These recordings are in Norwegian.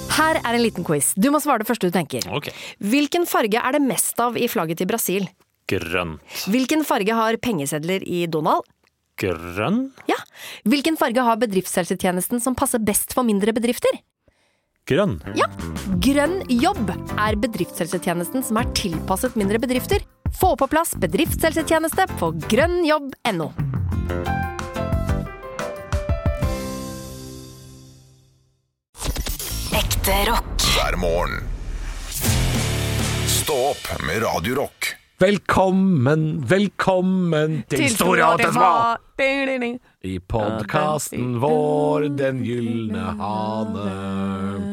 Her er en liten quiz. Du må svare det første du tenker. Ok. Hvilken farge er det mest av i flagget til Brasil? Grønn. Hvilken farge har pengesedler i Donald? Grønn? Ja. Hvilken farge har bedriftshelsetjenesten som passer best for mindre bedrifter? Grønn. Ja. Grønn jobb er bedriftshelsetjenesten som er tilpasset mindre bedrifter. Få på plass bedriftshelsetjeneste på grønnjobb.no. Ekte rock. Hver morgen. Stå opp med Radio Rock. Velkommen til Store og til små i podcasten vår Den Gyldne Hane.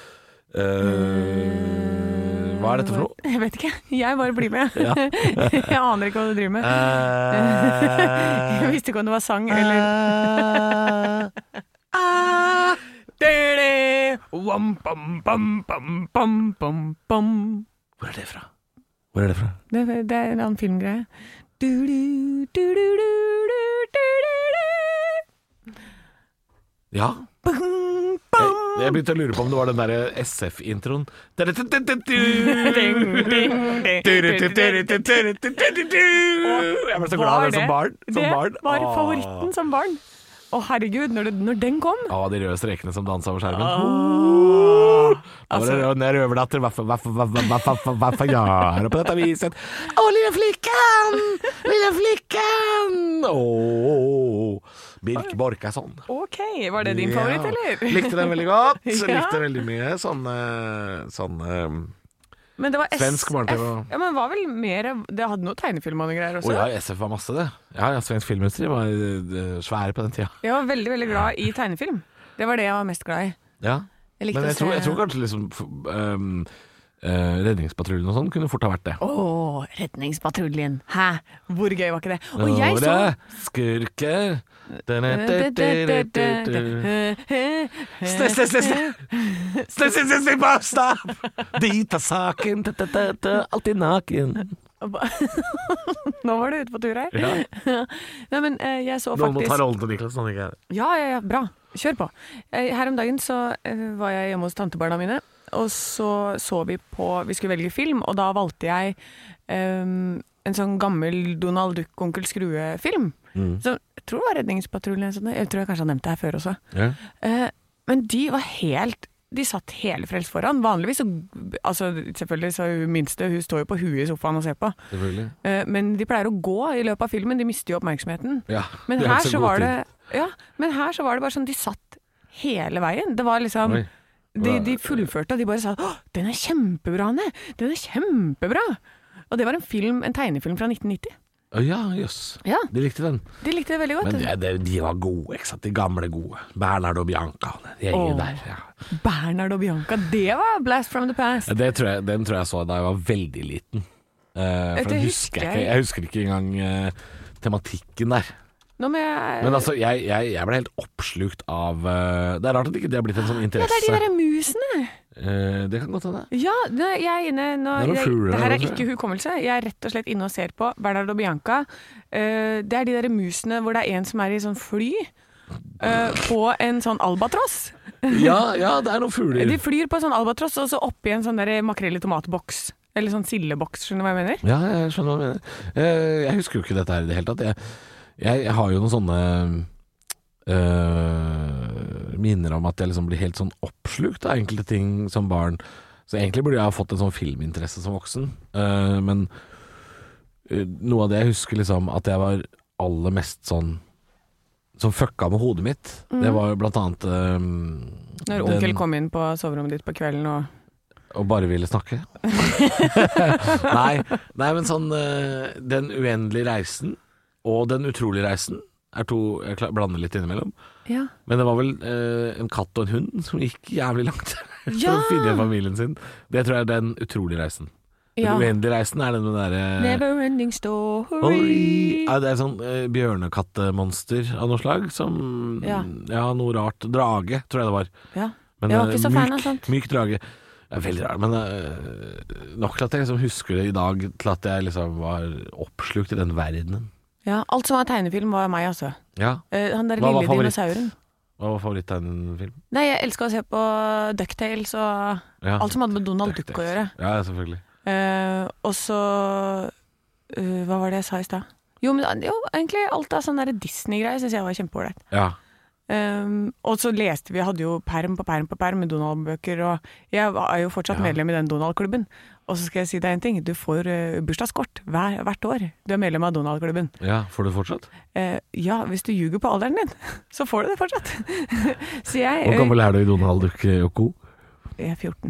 Hva er dette for noe? Jeg vet ikke, jeg bare blir med. Ja. Jeg aner ikke hva du driver med. Jeg visste ikke om det var sang eller Hvor er det fra? Det er en annen filmgreie. Ja. Jeg begynte å lure på om det var den der SF-introen. Jeg ble så glad av det som barn. Det var favoritten som barn. Å herregud, når den kom. De røde strekene som danset over skjermen. Når jeg røverdatter, hva gjør du på dette viset? Lille flikken! Birk Borkason. Ok, var det din favoritt, eller? Likte den veldig godt. Ja. Likte veldig mye sånne Men det var svensk barne-TV. Ja, men var vel mer. Det hadde noe tegnefilm og noe greier også. Ja, SF var masse det. Ja, svensk filmindustri var svære på den tida. Jeg var veldig, veldig glad i tegnefilm. Det var det jeg var mest glad i. Ja. Men jeg tror kanskje liksom Redningspatruljen og sånn kunne fort ha vært det. Redningspatruljen. Hæ? Hvor gøy var ikke det? Og jeg så skurker. Stopp! Dit er saken. Alltid naken. Nå var du ute på tur her. Ja. Nei, men jeg så Noen må faktisk ta rollen til Niklas. Sånn ikke er det. Ja, bra. Kjør på. Her om dagen så var jeg hjemme hos tantebarna mine, og så vi på, vi skulle velge film, og da valgte jeg en sånn gammel Donald Duck Onkel Skrue-film. Så jeg tror det var Redningspatruljen. Jeg tror jeg kanskje har nevnt det her før også. Ja. Men de satt hele frelst foran. Vanligvis, altså selvfølgelig så hun minste, hun står jo på huet i sofaen og ser på. Men de pleier å gå i løpet av filmen, de mister jo oppmerksomheten. Ja, men her så var det bare sånn, de satt hele veien. Det var liksom de fullførte, og de bare sa den er kjempebra, Anne! Den er kjempebra! Og det var en tegnefilm fra 1990. Ja, jøss. Ja. De likte den. De likte det veldig godt. Men de var gode, ikke sant? De gamle gode. Bernhard og Bianca. Der, ja. Bernhard og Bianca, det var Blast from the Past. Den tror jeg så da jeg var veldig liten. For den husker jeg ikke. Jeg husker ikke engang tematikken der. Men altså, jeg ble helt oppslukt av det er rart at ikke det har blitt en sånn interesse. Ja, det er de der musene. Det kan godt hende. Ja, jeg er inne nå. Det her er ikke hukommelse. Jeg er rett og slett inne og ser på Bernhard og Bianca. Det er de der musene hvor det er en som er i sånn fly på en sånn albatross. Ja, det er noen fugler. De flyr på en sånn albatross, og så oppi en sånn der makrell i tomatboks. Eller sånn sildeboks, skjønner du hva jeg mener? Ja, jeg skjønner hva du mener. Jeg husker jo ikke dette her i det hele tatt. Jeg har jo noen sånne minner om at jeg liksom blir helt sånn oppslukt av enkelte ting som barn. Så egentlig burde jeg ha fått en sånn filminteresse som voksen. Men noe av det jeg husker liksom at jeg var aller mest sånn som fucka med hodet mitt. Det var jo blant annet når onkel kom inn på soverommet ditt på kvelden og bare ville snakke. Nei, men sånn Den uendelige reisen og Den utrolige reisen er to jeg blander litt innimellom. Ja. Men det var vel en katt og en hund som gikk jævlig langt for å finne familien sin. Det tror jeg er Den utrolige reisen. Den uendelige reisen er den med den der Never ending story. Det er sånn bjørnekattemonster av noe slag som noe rart. Drage, tror jeg det var. Ja. Men jeg var ikke så fan av sånt. Myk drage. Det er veldig rart, men nok til at jeg liksom husker det i dag, til at jeg liksom var oppslukt i den verdenen. Ja, alt som var tegnefilm var meg, altså. Ja. Han der lille dinosauren. Hva var favoritt-tegnefilm? Nei, jeg elsker å se på DuckTales og alt som hadde med Donald Duck å gjøre. Ja, selvfølgelig. Og så hva var det jeg sa i sted? Jo, egentlig alt av sånne der Disney-greier synes jeg var kjempeålreit. Ja. Og så leste vi, hadde jo perm på perm med Donald-bøker, og jeg er jo fortsatt medlem i den Donald-klubben. Og så skal jeg si deg en ting, du får bursdagskort hvert år. Du er medlem av Donald-klubben. Ja, får du det fortsatt? Ja, hvis du ljuger på alderen din, så får du det fortsatt. Så jeg... Hvor gammel er du i Donald Duck og Co? Jeg er 14.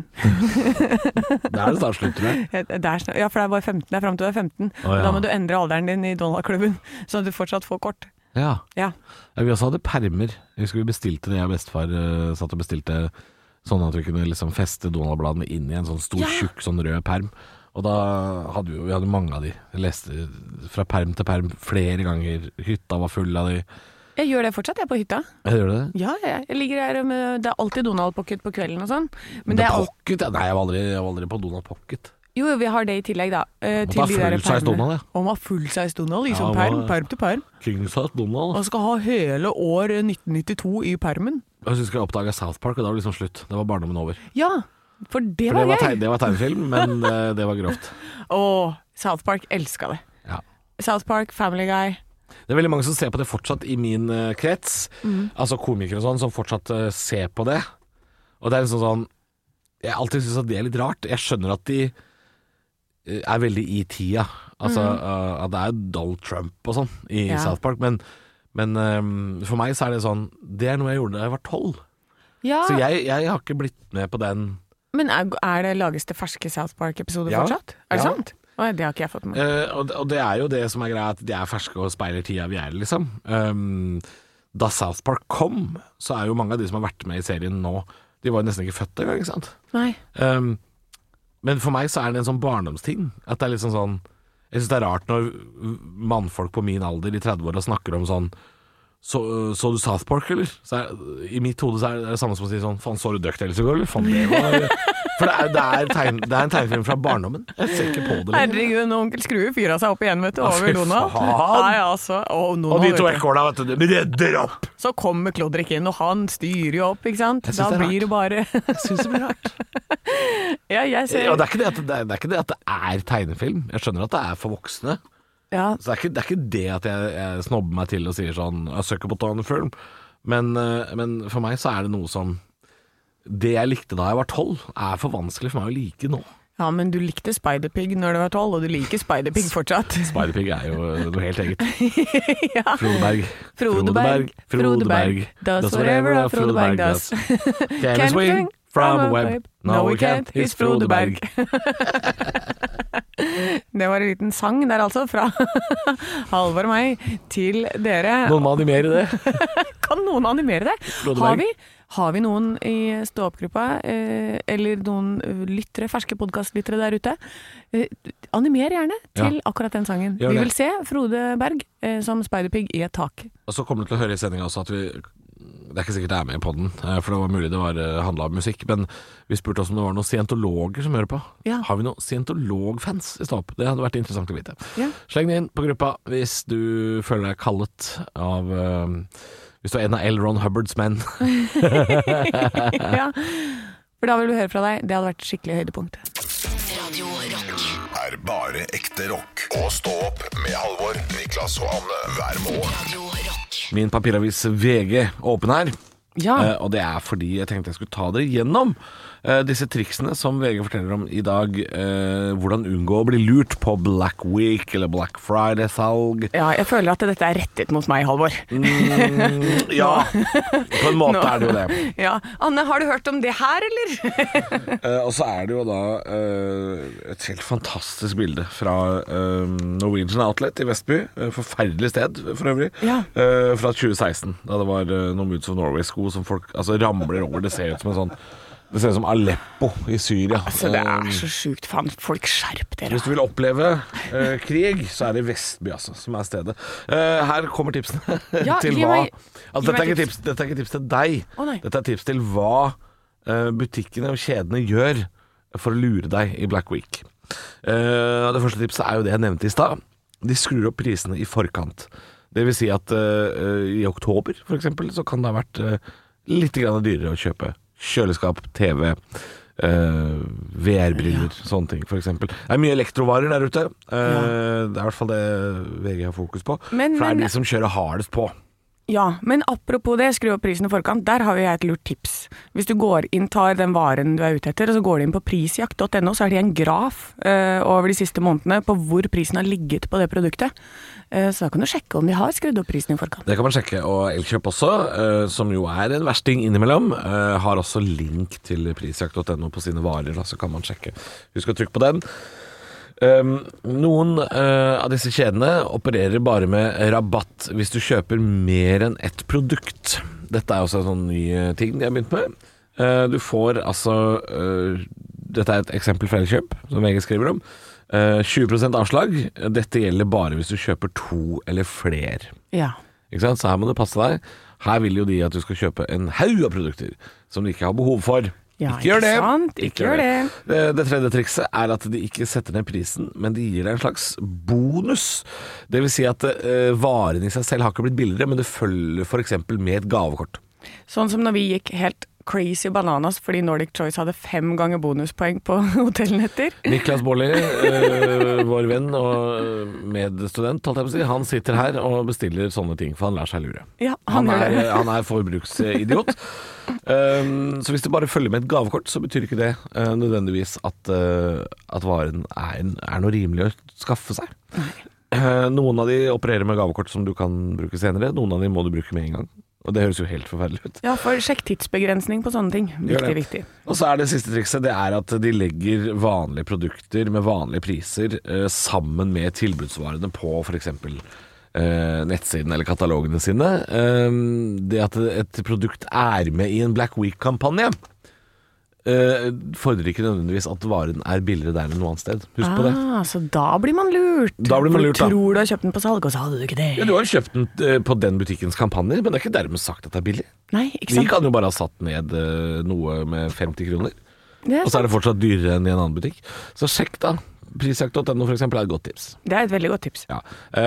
Det det snart slutt, tror jeg. Ja, for det er bare 15, det er frem til du er 15. Da må du endre alderen din i Donald-klubben, sånn at du fortsatt får kort. Ja. Ja. Vi også hadde permer. Jeg husker vi bestilte det, jeg og bestefar satt og bestilte sånn at vi kunne liksom feste Donald-bladene inn i en sånn stor, tjukk, sånn rød perm. Og da hadde vi hadde mange av de. Jeg leste fra perm til perm flere ganger. Hytta var full av de. Jeg gjør det fortsatt, jeg er på hytta. Jeg gjør det? Ja, jeg ligger her med, det er alltid Donald Pocket på kvelden og sånn. Men det er Pocket? Nei, jeg var aldri på Donald Pocket. Jo, vi har det i tillegg da. Til de der full-size Donald, ja. Og man har full-size Donald, liksom perm til perm. King-size Donald. Og skal ha hele år 1992 i permen. Jeg husker jeg oppdaget South Park, og da var det liksom slutt. Det var barndommen over. Ja, for det var gøy. Det var tegnefilm, men det var grovt. South Park, elsket det. Ja. South Park, Family Guy. Det er veldig mange som ser på det fortsatt i min krets. Altså komikere og sånn, som fortsatt ser på det. Og det er liksom sånn, jeg alltid synes at det er litt rart. Jeg skjønner at de er veldig i tida. Altså, at det er Donald Trump og sånn i South Park, men for meg så er det sånn, det er noe jeg gjorde da jeg var 12. Ja. Så jeg har ikke blitt med på den. Men lages det ferske South Park-episoder fortsatt? Er det sant? Det har ikke jeg fått med. Og det er jo det som er greia, at de er ferske og speiler tida vi er, liksom. Da South Park kom, så er jo mange av de som har vært med i serien nå, de var jo nesten ikke født engang, ikke sant? Nei. Men for meg så er det en sånn barndomsting. At det er liksom sånn, jeg synes det er rart når mannfolk på min alder i 30-åra snakker om sånn, så du South Park, eller? I mitt hode så er det samme som å si sånn, faen, så du DuckTales i går, eller? Faen, det var... For det er en tegnefilm fra barndommen. Jeg ser ikke på det lenger. Herregud, når onkel Skrue fyrer seg opp igjen, vet du, over Donald. Nei, altså. Og de to ekorna, vet du, de redder opp. Så kommer Klodrik inn, og han styrer jo opp, ikke sant? Da blir det bare... Jeg synes det blir rart. Ja, jeg ser... Og det er ikke det at det er tegnefilm. Jeg skjønner at det er for voksne. Ja. Så det er ikke det at jeg snobber meg til og sier sånn, jeg søker på tegnefilm. Men for meg så er det noe som... Det jeg likte da jeg var 12, er for vanskelig for meg å like nå. Ja, men du likte Spider-Pig når du var 12, og du liker Spider-Pig fortsatt. Spider-Pig er jo noe helt eget. Ja. Frodeberg does whatever a Frodeberg does. Can he swing from a web? No, we can't. He's Frodeberg. Det var en liten sang der altså, fra Halvor og meg til dere. Noen må animere det. Kan noen animere det? Frodeberg. Har vi noen i stå-opp-gruppa, eller noen ferske podcastlyttere der ute? Animer gjerne til akkurat den sangen. Vi vil se Frodeberg som Spider-Pig i et tak. Og så kommer du til å høre i sendingen også at det er ikke sikkert det er med i podden, for det var mulig det handlet om musikk, men vi spurte oss om det var noen scientologer som hører på. Ja. Har vi noen scientolog-fans i stå-opp? Det hadde vært interessant å vite. Ja. Sleng det inn på gruppa hvis du føler deg kallet av... Hvis du er en av L. Ron Hubbards menn. Ja, for da vil vi høre fra deg. Det hadde vært skikkelig høydepunkt. Radio Rock er bare ekte rock. Og stå opp med Halvor, Niklas og Anne hver morgen. Radio Rock. Min papiravis VG åpen her. Ja. Og det er fordi jeg tenkte jeg skulle ta dere gjennom disse triksene som VG forteller om i dag. Hvordan unngå å bli lurt på Black Week eller Black Friday-salg. Ja, jeg føler at dette er rettet mot meg, Halvor. Ja, på en måte er det jo det. Ja. Anne, har du hørt om det her, eller? Og så er det jo da et helt fantastisk bilde fra Norwegian Outlet i Vestby. Forferdelig sted, for øvrig. Ja. Fra 2016, da det var noen Moods of Norway-sko som folk ramler over. Det ser ut som en sånn... Det ser ut som Aleppo i Syria. Altså, det er så sjukt, faen. Folk skjerp dere. Hvis du vil oppleve krig, så er det Vestby altså, som er stedet. Her kommer tipsene til hva altså, dette er ikke tips til deg. Dette er tips til hva butikkene og kjedene gjør for å lure deg i Black Week. Det første tipset er jo det jeg nevnte i stad. De skrur opp prisene i forkant. Det vil si at i oktober for eksempel så kan det ha vært litt grann dyrere å kjøpe kjøleskap, TV, VR-briller, sånne ting for eksempel. Det er mye elektrovarer der ute. Det er i hvert fall det VG har fokus på. For det er de som kjører hardest på. Ja, men apropos det, skru opp prisen i forkant, der har jeg et lurt tips. Hvis du går inn, tar den varen du er ute etter, og så går du inn på prisjakt.no, så er det en graf over de siste månedene på hvor prisen har ligget på det produktet. Så da kan du sjekke om de har skrudd opp prisen i forkant. Det kan man sjekke, og Elkjøp også, som jo er en versting innimellom, har også link til prisjakt.no på sine varer, da, så kan man sjekke. Husk å trykke på den. Noen av disse kjedene opererer bare med rabatt hvis du kjøper mer enn ett produkt. Dette er også en sånn ny ting de har begynt med. Du får altså dette er et eksempel fra Elkjøp som VG skriver om. 20% avslag. Dette gjelder bare hvis du kjøper 2 eller flere. Ja. Ikke sant? Så her må du passe deg. Her vil jo de at du skal kjøpe en haug av produkter som du ikke har behov for. Ja, ikke gjør det. Sant? Ikke gjør det. Det tredje trikset er at de ikke setter ned prisen, men de gir deg en slags bonus. Det vil si at varen i seg selv har ikke blitt billigere, men det følger for eksempel med et gavekort. Sånn som når vi gikk helt crazy bananas fordi Nordic Choice hadde 5 ganger bonuspoeng på hotellnetter. Niklas Baarli, vår venn og medstudent, holdt jeg på å si, han sitter her og bestiller sånne ting, for han lar seg lure. Ja, han er forbruksidiot. Så hvis det bare følger med et gavekort, så betyr ikke det nødvendigvis at varen er noe rimelig å skaffe seg. Noen av de opererer med gavekort som du kan bruke senere, noen av de må du bruke med en gang. Og det høres jo helt forferdelig ut. Ja, for sjekk tidsbegrensning på sånne ting. Viktig. Og så er det siste trikset, det er at de legger vanlige produkter med vanlige priser sammen med tilbudsvarene på for eksempel nettsiden eller katalogene sine. Det at et produkt er med i en Black Week-kampanje fordrer ikke nødvendigvis at varen er billigere der enn noe annet sted. Husk på det. Så da blir man lurt. Da blir man lurt, da. Du tror du har kjøpt den på salg, og så hadde du ikke det. Ja, du har kjøpt den på den butikkens kampanje, men det er ikke dermed sagt at det er billig. Nei, ikke sant. Vi kan jo bare ha satt ned noe med 50 kroner, og så er det fortsatt dyrere enn i en annen butikk. Så sjekk da. Prisjakt.no for eksempel er et godt tips. Det er et veldig godt tips. Ja.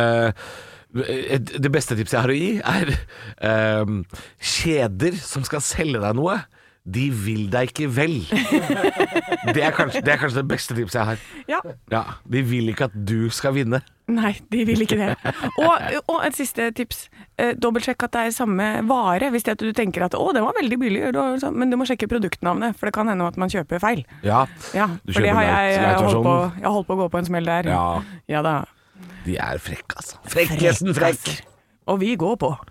Det beste tipset jeg har å gi er kjeder som skal selge deg noe. De vil deg ikke vel. Det er kanskje det beste tipset jeg har. Ja. De vil ikke at du skal vinne. Nei, de vil ikke det. Og et siste tips. Dobbeltsjekk at det er samme vare. Hvis du tenker at den var veldig billig, men du må sjekke produktnavnet, for det kan hende at man kjøper feil. Ja, for det har jeg holdt på å gå på en smell der. Ja da. De er frekke, altså. Frekkesen frekk. Og vi går på.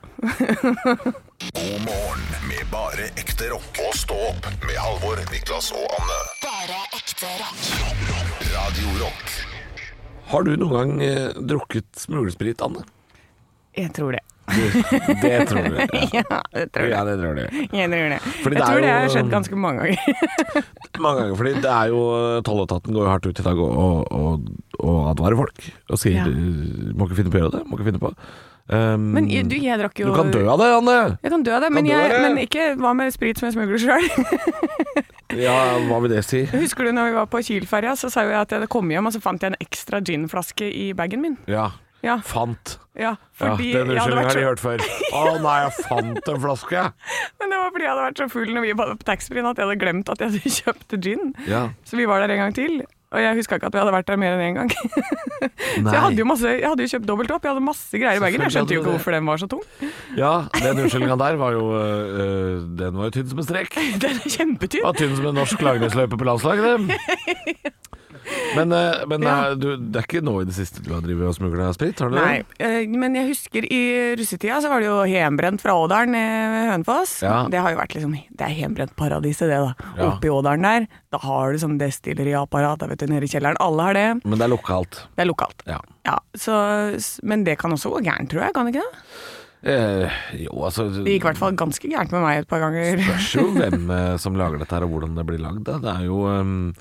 God morgen med bare ekte rock. Og stå opp med Halvor, Niklas og Anne. Bare ekte rock. Radio Rock. Har du noen gang drukket smulesprit, Anne? Jeg tror det. Det tror du? Ja, det tror jeg. Ja, det tror du. Jeg tror det. Fordi jeg tror det har skjedd ganske mange ganger. Mange ganger, fordi det er jo tolletaten går jo hardt ut i dag og advarer folk. Og sier, må ikke finne på å gjøre det, må ikke finne på. Men jeg drakk jo... Du kan dø av det, Anne. Jeg kan dø av det, men ikke hva med sprit som jeg smugler selv. Ja, hva vil det si? Husker du når vi var på Kielferja, så sa jeg at jeg hadde kommet hjem, og så fant jeg en ekstra ginflaske i bagen min. Ja. Fant. Ja, fordi den unnskyldningen har de hørt før. Nei, jeg fant en flaske. Men det var fordi jeg hadde vært så full når vi var på taxfree-en at jeg hadde glemt at jeg hadde kjøpt gin. Ja. Så vi var der en gang til. Og jeg husker ikke at vi hadde vært der mer enn en gang. Så jeg hadde jo kjøpt dobbelt opp. Jeg hadde masse greier i bagen. Jeg skjønte jo ikke hvorfor den var så tung. Ja, den unnskyldningen der var jo den var jo tynn som en strek. Den er kjempetynn. Ja, tynn som en norsk langrennsløype på landslaget. Men det er ikke nå i det siste du har drivet og smuglet sprit, har du det? Nei, men jeg husker i russetida så var det jo hjembrent fra Ådalen i Hønefoss. Ja. Det har jo vært liksom, det er hjembrent paradiset det da. Ja. Oppe i Ådalen der, da har du sånn destilleriapparat, vet du, nede i kjelleren. Alle har det. Men det er lokalt. Det er lokalt. Ja. Men det kan også gå gærent, tror jeg, kan det ikke det? Jo, altså det gikk i hvert fall ganske gærent med meg et par ganger. Spørs jo hvem som lager dette her og hvordan det blir lagd. Det er jo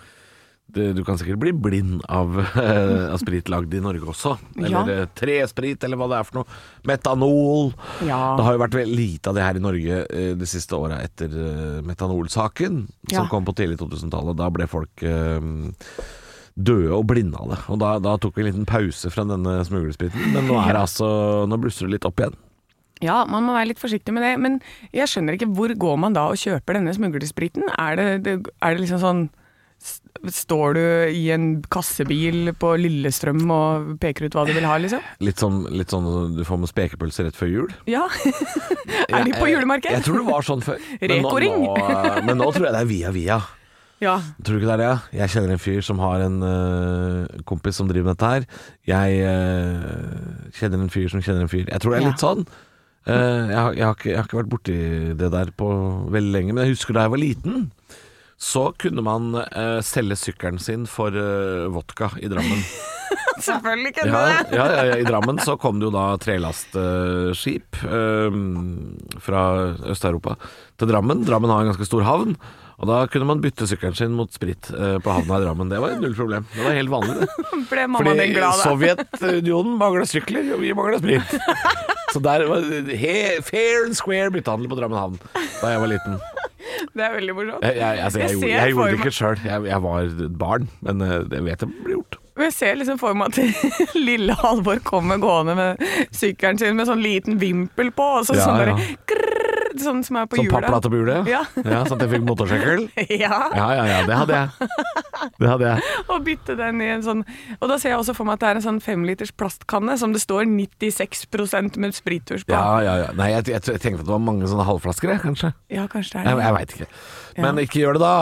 du kan sikkert bli blind av sprit lagd i Norge også. Eller tresprit, eller hva det er for noe. Metanol. Ja. Det har jo vært lite av det her i Norge de siste årene etter metanolsaken, som kom på tidlig 2000-tallet. Da ble folk døde og blinde av det. Og da tok vi en liten pause fra denne smuglespriten, men nå nå blusser det litt opp igjen. Ja, man må være litt forsiktig med det, men jeg skjønner ikke hvor går man da og kjøper denne smuglespriten? Er det liksom sånn, står du i en kassebil på Lillestrøm og peker ut hva du vil ha, liksom? Litt sånn du får med spekepølse rett før jul. Ja, er de på julemarked? Jeg tror det var sånn før. Rekoring. Men nå tror jeg det er via. Ja. Tror du ikke det er det? Jeg kjenner en fyr som har en kompis som driver med dette her. Jeg kjenner en fyr som kjenner en fyr. Jeg tror det er litt sånn. Jeg har ikke vært borti det der på veldig lenge, men jeg husker da jeg var liten, så kunne man selge sykkelen sin for vodka i Drammen. Selvfølgelig kunne det. Ja, i Drammen så kom det jo da trelastskip fra Øst-Europa til Drammen. Drammen har en ganske stor havn, og da kunne man bytte sykkelen sin mot sprit på havna i Drammen. Det var null problem. Det var helt vanlig det. Ble mamma den glad da? Sovjetunionen manglet sykler, og vi manglet sprit. Så der var fair and square byttehandel på Drammen havn da jeg var liten. Det er veldig morsomt. Jeg gjorde det ikke selv. Jeg var et barn, men det vet jeg ble gjort. Jeg ser liksom for meg at lille Halvor kommer gående med sykkelen sin med sånn liten vimpel på, og så sånn der sånn som er på hjulet. Sånn papplate på hjulet? Ja. Sånn at jeg fikk motorsykkel? Ja, det hadde jeg. Og bytte den i en sånn, og da ser jeg også for meg at det er en sånn 5 liters plastkanne som det står 96% med sprittusj på. Ja. Nei, jeg tenkte at det var mange sånne halvflasker, kanskje. Ja, kanskje det er det. Jeg vet ikke. Men ikke gjør det da.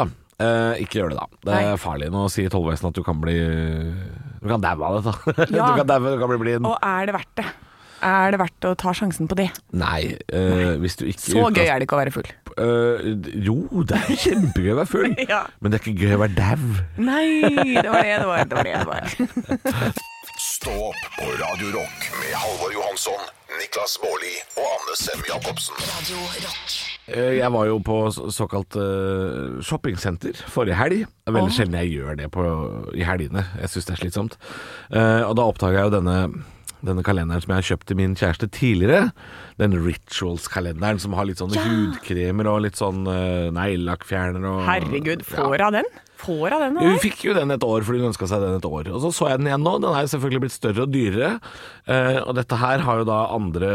Det er farlig nå å si i tollvesenet at du kan daue av det da. Ja. Du kan bli blind. Og er det verdt det? Er det verdt å ta sjansen på det? Nei, hvis du ikke... Så gøy er det ikke å være full. Jo, det er kjempegøy å være full. Ja. Men det er ikke gøy å være dau. Nei, det var det. Stå opp på Radio Rock med Halvor Johansson, Niklas Baarli og Anne Sem Jacobsen. Radio Rock. Jeg var jo på såkalt shoppingsenter forrige helg. Det er veldig sjelden jeg gjør det i helgene. Jeg synes det er slitsomt. Og da oppdaget jeg jo denne kalenderen som jeg har kjøpt til min kjæreste tidligere. Den Rituals-kalenderen som har litt sånne hudkremer og litt sånn neglelakkfjerner og... Herregud, får hun den? Hun fikk jo den et år fordi hun ønsket seg den et år. Og så jeg den igjen nå. Den er jo selvfølgelig blitt større og dyrere. Og dette her har jo da andre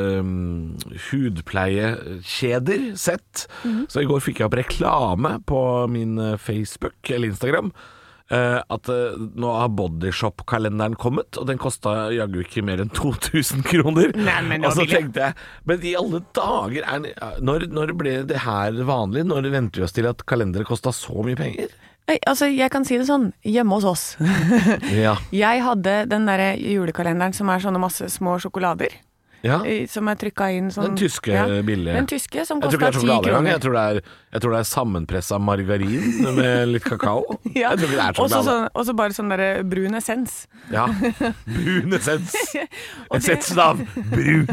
hudpleiekjeder sett. Så i går fikk jeg opp reklame på min Facebook eller Instagram. At nå har Bodyshop-kalenderen kommet, og den kostet jaggu ikke mer enn 2000 kroner. Og så tenkte jeg, men i alle dager når ble det her vanlig? Når venter vi oss til at kalendere kostet så mye penger? Altså, jeg kan si det sånn, hjemme hos oss. Ja. Jeg hadde den der julekalenderen som er sånne masse små sjokolader. Ja. Som er trykket inn sånn... Den tyske billige. Den tyske som kostet 10 kroner. Jeg tror det er sammenpresset margarin med litt kakao. Ja. Jeg tror ikke det er sjokolade. Og så bare sånn der brun essens. Ja, brun essens. Essensen av brun.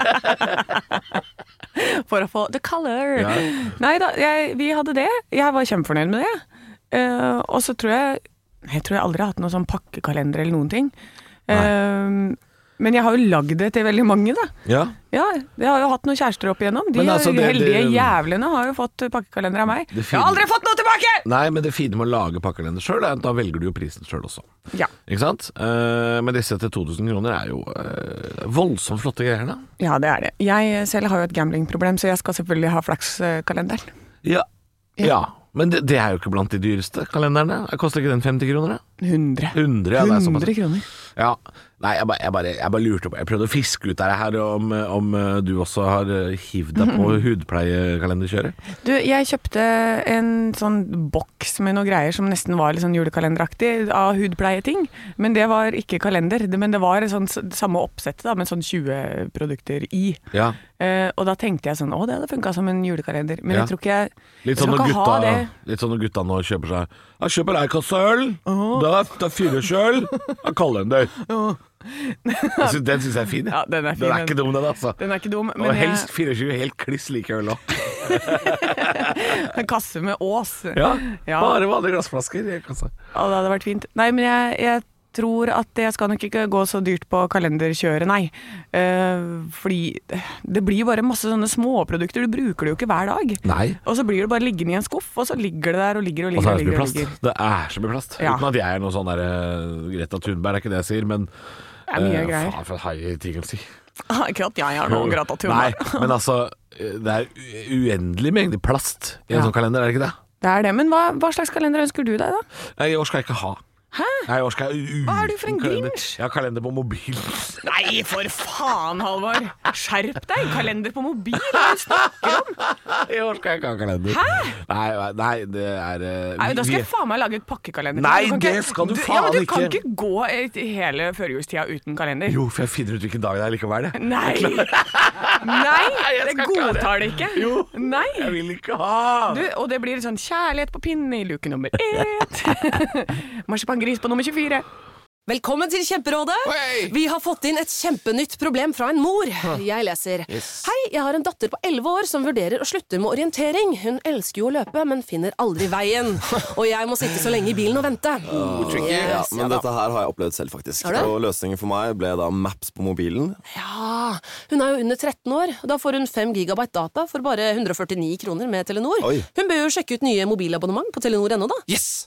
For å få the color. Ja. Nei da, vi hadde det. Jeg var kjempefornøyd med det. Og så tror jeg aldri har hatt noen sånn pakkekalender eller noen ting. Men jeg har jo lagd det til veldig mange da. Ja, jeg har jo hatt noen kjærester opp igjennom. De heldige jævlene har jo fått pakkekalender av meg. Jeg har aldri fått noe tilbake! Nei, men det fine med å lage pakkekalender selv er at da velger du jo prisen selv også. Ja. Ikke sant? Men disse til 2000 kroner er jo voldsomt flotte greier da. Ja, det er det. Jeg selv har jo et gamblingproblem, så jeg skal selvfølgelig ha flakskalenderen. Ja. Men det er jo ikke blant de dyreste kalenderne. Koster ikke den 50 kroner? 100. 100 kroner. Ja. Nei, jeg bare lurte på. Jeg prøvde å fiske ut av det her om du også har hivd deg på hudpleiekalenderkjøret. Du, jeg kjøpte en sånn boks med noen greier som nesten var litt sånn julekalenderaktig av hudpleieting. Men det var ikke kalender. Men det var sånn samme oppsett da, med sånn 20 produkter i. Ja. Og da tenkte jeg sånn, det hadde funket som en julekalender. Men jeg tror ikke jeg skal ikke ha det. Litt sånn når gutta nå kjøper seg jeg kjøper ei kasse øl, da 4 kjøl av kalender. Den synes jeg er fin. Ja, den er fin. Den er ikke dum, den altså. Den er ikke dum. Og helst 24 helt kliss like øl også. En kasse med ås. Ja, bare vanlige glassflasker i kassa. Det hadde vært fint. Nei, men jeg tror at jeg skal nok ikke gå så dyrt på kalenderkjøret, nei. Fordi det blir bare masse sånne småprodukter, du bruker det jo ikke hver dag. Nei. Og så blir det bare liggende i en skuff, og så ligger det der og ligger og Og så ligger. er det så mye plast. Det er så mye plast. Ja. Uten at jeg er noe sånn der Greta Thunberg, er ikke det jeg sier, men Det er mye greier. Faen, for en high ting å si. Ikke at jeg er noen Greta Thunberg. Nei, men altså, det er uendelig mengde plast i en sånn kalender, er det ikke det? Det er det, men hva slags kalender ønsker du deg da? I år skal jeg ikke ha. Hæ? Nei, i år skal jeg Hva er du for en kalender. Grinch? Jeg har kalender på mobil. Nei, for faen, Halvor. Skjerp deg, kalender på mobil, hva er det du snakker om? I år skal jeg ikke ha kalender. Hæ? Nei, det er Nei, da skal jeg faen meg lage et pakkekalender. Nei, kan det ikke- skal du Ja, faen men du kan ikke. ikke gå hele førjulstida uten kalender. Jo, for jeg finner ut hvilken dag det er likevel, det. Nei, jeg det skal ikke ha det. godtar det ikke. Jo, Nei. jeg vil ikke ha. Og det blir sånn kjærlighet på pinne i luke nummer 1. Marsipangris på nummer 24. Velkommen til Kjemperådet. Hei! Vi har fått inn et kjempenytt problem fra en mor. Jeg leser. Hei, jeg har en datter på 11 år som vurderer å slutte med orientering. Hun elsker jo å løpe, men finner aldri veien. Og jeg må sitte så lenge i bilen og vente. Ja, men dette her har jeg opplevd selv faktisk. Har du? Og løsningen for meg ble da Maps på mobilen. Ja, hun er jo under 13 år. Da får hun 5 gigabyte data for bare 149 kroner med Telenor. Oi. Hun bør jo sjekke ut nye mobilabonnement på Telenor.no da. Yes!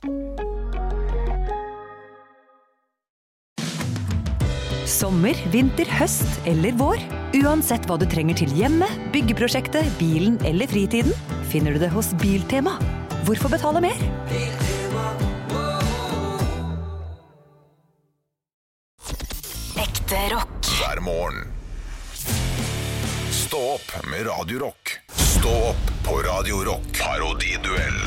Sommer, vinter, høst eller vår. Uansett hva du trenger til hjemme, byggeprosjektet, bilen eller fritiden, finner du det hos Biltema. Hvorfor betale mer? Ekte rock. hver morgen. Stå opp med Radio Rock. Stå opp på Radio Rock. Parodiduell.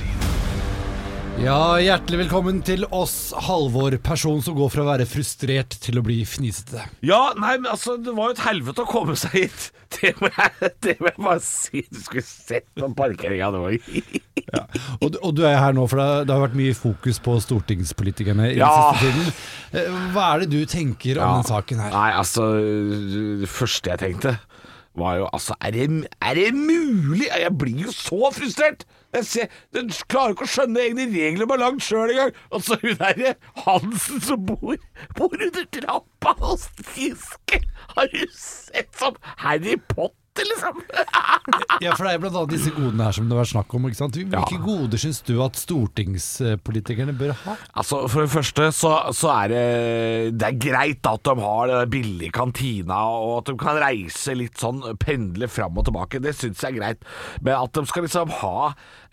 Ja, hjertelig velkommen til oss, Halvor, person som går fra å være frustrert til å bli fnisete. Ja, nei, men altså, det var jo et helvete å komme seg hit. Det må jeg bare si. Du skulle sett på parkeringen nå. Ja. Og du er her nå, for det har vært mye fokus på stortingspolitikerne i Ja. den siste tiden. Hva er det du tenker om den saken her? Nei, altså, det første jeg tenkte var jo, altså, er det mulig? Jeg blir jo så frustrert. Den klarer ikke å skjønne egne regler man har lagd selv en gang. Og så hun der Hansen som bor under trappa hos Giske. Har du sett som Harry Potter, liksom? Ja, for det er blant annet disse godene her som det har vært snakk om, ikke sant? Hvilke goder synes du at stortingspolitikerne bør ha? Altså, for det første så er det er greit at de har den billige kantina, og at de kan reise litt sånn, pendle fram og tilbake. Det synes jeg er greit. Men at de skal liksom ha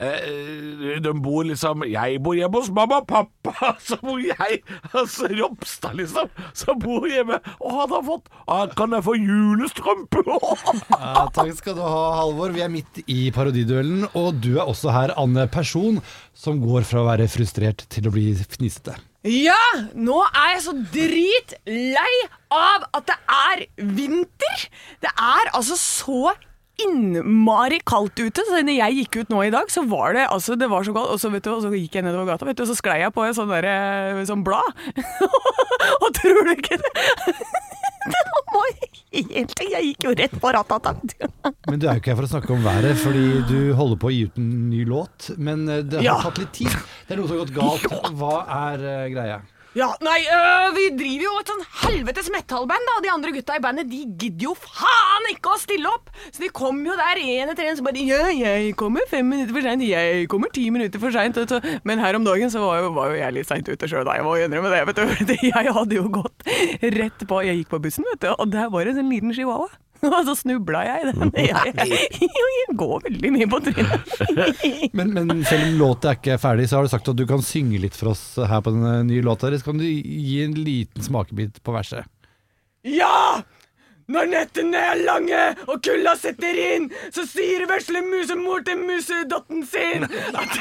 de bor liksom, jeg bor hjemme hos mamma og pappa, så bor jeg, altså Ropstad liksom, så bor hjemme, og han har fått, kan jeg få julestrømpe? Ja, takk skal du ha, Halvor. Vi er midt i parodiduellen, og du er også her, Anne, person som går fra å være frustrert til å bli fnisete. Ja, nå er jeg så dritlei av at det er vinter. Det er altså så innmari kaldt ute, så når jeg gikk ut nå i dag, så var det, altså det var så kaldt, og så, vet du, og så gikk jeg nedover gata, vet du, og så sklei jeg på en sånn der, sånn blad. Og tror du ikke det? Det var helt, jeg gikk jo rett på rattatakt. Men du er jo ikke her for å snakke om været, fordi du holder på å gi ut en ny låt, men det har Ja. tatt litt tid. Det er noe som har gått galt. Hva er greia? Ja, nei, vi driver jo et sånn helvetes metallband da, og de andre gutta i bandet, de gidder jo faen ikke å stille opp, så de kom jo der en etter en som bare, ja, jeg kommer 5 minutter for sent, jeg kommer 10 minutter for sent, men her om dagen så var jo jeg litt sent ute selv da, jeg må jo innrømme det, vet du, jeg hadde jo gått rett på, jeg gikk på bussen, vet du, og der var det en sånn liten chihuahua. Og så snubla jeg i den. Jeg går veldig mye på trynet. Men selv om låta er ikke ferdig, så har du sagt at du kan synge litt for oss her på denne nye låta. Så kan du gi en liten smakebit på verset. Ja! Når nettene er lange og kulda setter inn, så sier vesle musemor til musedotten sin at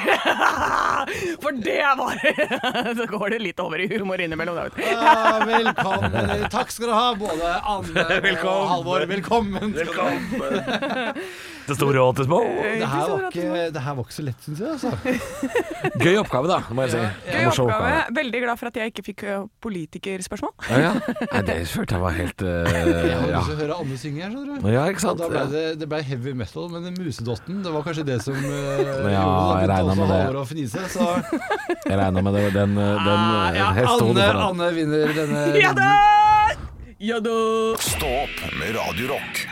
for det er bare så går det litt over i humor innimellom. Ja, velkommen. Takk skal du ha, både Anne og Velkommen. Halvor. Velkommen. Velkommen. Det store og til små. Det her var ikke så lett, synes jeg. Altså. Gøy oppgave, da, må jeg si. Gøy oppgave. Veldig glad for at jeg ikke fikk politikerspørsmål. Ja. Nei, det følte jeg var helt Jeg har lyst til å høre Anne synge her, skjønner du. Ja, ikke sant? Da det ble heavy metal, men den musedotten, det var kanskje det som jeg regnet med det. Å fnise, så... Jeg regnet med det, den hestehodet foran. Anne vinner denne... Ja da! Ja da! Stå opp med Radio Rock.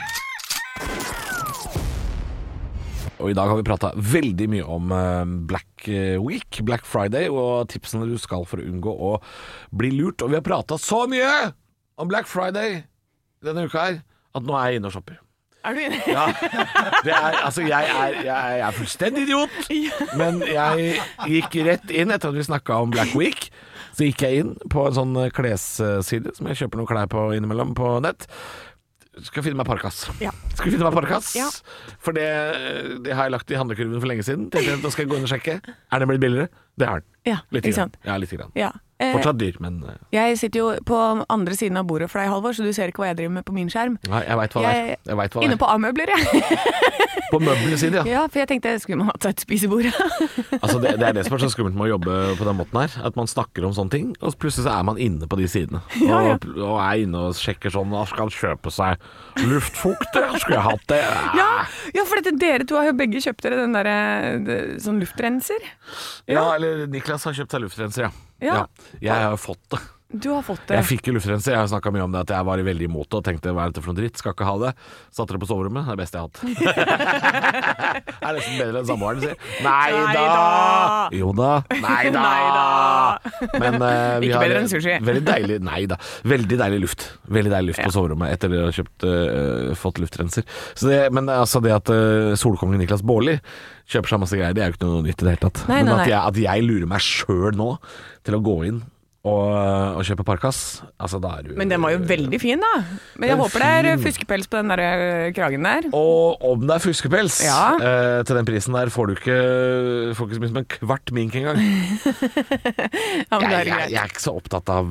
Og i dag har vi pratet veldig mye om Black Week, Black Friday, og tipsene du skal for å unngå å bli lurt. Og vi har pratet så mye om Black Friday denne uka her, at nå er jeg inne og shopper. Er du inne? Ja, jeg er fullstendig idiot, men jeg gikk rett inn etter at vi snakket om Black Week. Så gikk jeg inn på en sånn klesside som jeg kjøper noen klær på innimellom på nett. Skal finne meg parkas. Ja. Ja. For det har jeg lagt i handlekurven for lenge siden. Da skal jeg gå inn og sjekke. Er den blitt billigere? Det har den. Ja, ikke sant? Ja, litt grann. Ja. Fortsatt dyr, men Jeg sitter jo på andre siden av bordet for deg, Halvor, så du ser ikke hva jeg driver med på min skjerm. Nei, jeg vet hva det er. Jeg vet hva det er. Inne på A-møbler, jeg. På møblene sine, ja. Ja, for jeg tenkte, skulle man hatt seg et spisebord? Altså, det er det som er så skummelt med å jobbe på den måten her, at man snakker om sånne ting, og plutselig så er man inne på de sidene. Og er inne og sjekker sånn, skal kjøpe seg luftfukter, skulle jeg hatt det? Ja, for dere to har jo begge kjøpt dere den der sånn luftrenser. Ja, eller Niklas har kjøpt seg luftrenser, ja. Jeg har fått det. Du har fått det. Jeg fikk jo luftrenser. Jeg har snakket mye om det, at jeg var veldig imot det og tenkte, hva er dette for noe dritt? Skal ikke ha det. Satte det på soverommet. Det er det beste jeg har hatt. Det er nesten bedre enn samboeren sier. Neida! Jo da. Neida! Men vi ikke har bedre enn sushi. Veldig deilig luft. Veldig deilig luft på soverommet etter å ha fått luftrenser. Så men altså det at solkongen Niklas Baarli kjøper seg masse greier, det er jo ikke noe nytt i det hele tatt. Men at jeg lurer meg selv nå til å gå inn og kjøpe parkas, altså da er du... Men den var jo veldig fin da. Men jeg håper det er fuskepels på den der kragen der. Og om det er fuskepels, til den prisen der får du ikke så mye som en kvart mink engang. Jeg er ikke så opptatt av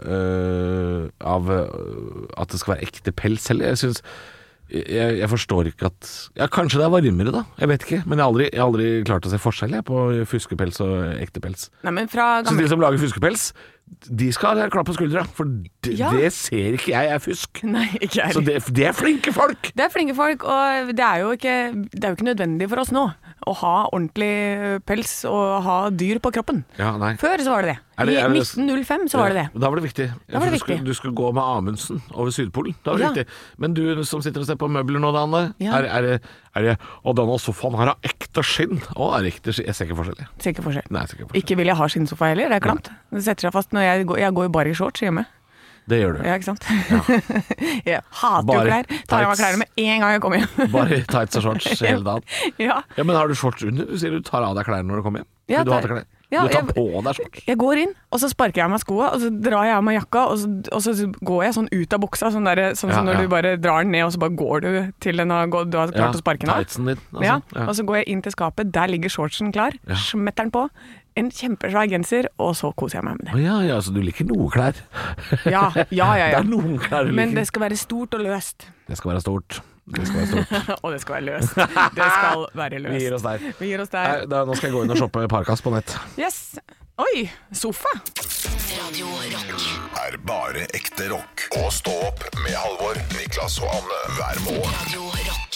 at det skal være ekte pels heller. Jeg synes jeg forstår ikke at... Ja, kanskje det er varmere da, jeg vet ikke. Men jeg har aldri klart å se forskjell på fuskepels og ekte pels. Nei, men så de som lager fuskepels, de skal ha klapp på skuldra. For det ser ikke jeg er fusk. Nei, ikke jeg. Så det er flinke folk. Det er flinke folk, og det er jo ikke nødvendig for oss nå å ha ordentlig pels og ha dyr på kroppen. Ja, nei. Før så var det det. I 1905 så var det det. Da var det viktig. Du skulle gå med Amundsen over Sydpolen. Da var det viktig. Men du som sitter og ser på møbler nå, Anne, er det og denne sofaen her har ekte skinn. Er det ekte skinn? Jeg ser ikke forskjell. Nei, ser ikke forskjell. Ikke vil jeg ha skinnsofa heller, det er klamt. Det setter seg fast når jeg går jo bare i shorts hjemme. Det gjør du. Ja, ikke sant? Jeg hater jo klær. Tar av meg klærne med en gang jeg kommer hjem. Bare tights og shorts hele dagen. Ja, men har du shorts under? Du sier du tar av deg klærne når du kommer hjem. Ja, du tar på deg shorts. Jeg går inn, og så sparker jeg av meg skoene, og så drar jeg av meg jakka, og så går jeg sånn ut av buksa, sånn som når du bare drar den ned, og så bare går du til den du har klart å sparke den av. Tightsen din. Altså. Og så går jeg inn til skapet, der ligger shortsen klar, smetter den på, en kjempesvær genser, og så koser jeg meg med det. Ja, så du liker noe klær. Ja. Det er noen klær du liker. Men det skal være stort og løst. Det skal være stort. Og det skal være løst. Det skal være løst. Vi gir oss der. Nå skal jeg gå inn og shoppe parkas på nett. Yes. Oi, sofa. Radio Rock er bare ekte rock. Og stå opp med Halvor, Niklas og Anne hver morgen. Radio Rock.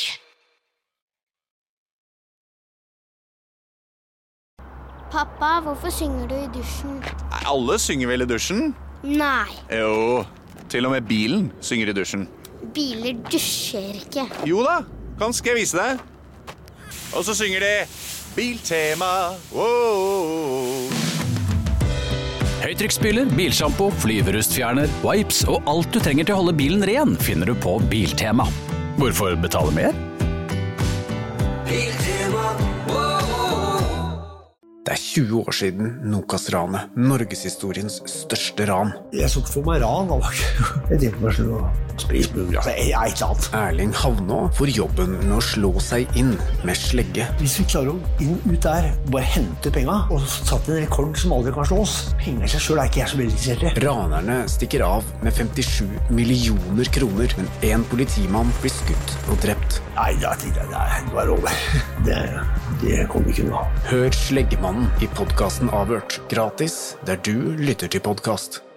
Pappa, hvorfor synger du i dusjen? Alle synger vel i dusjen? Nei. Jo, til og med bilen synger i dusjen. Biler dusjer ikke. Jo da, skal jeg vise deg. Og så synger de Biltema. Wow. Høytrykksspyler, bilshampoo, flyverustfjerner, wipes og alt du trenger til å holde bilen ren finner du på Biltema. Hvorfor betale mer? Biltema. Det er 20 år siden Nokas-ranet, Norgeshistoriens største ran. Jeg så ikke for meg ran, det var ikke et informasjon. Spris burger, altså, jeg er ikke annet. Erling Havnå får jobben med å slå seg inn med slegge. Hvis vi klarer å inn ut der, bare hente penger, og satt en rekord som aldri kan slås. Penger i seg selv er ikke jeg så veldig interessert i. Ranerne stikker av med 57 millioner kroner, men en politimann blir skutt og drept. Nei, det var over. Det kommer ikke unna. Hør Sleggemannen i podcasten Avhørt, gratis der du lytter til podcast.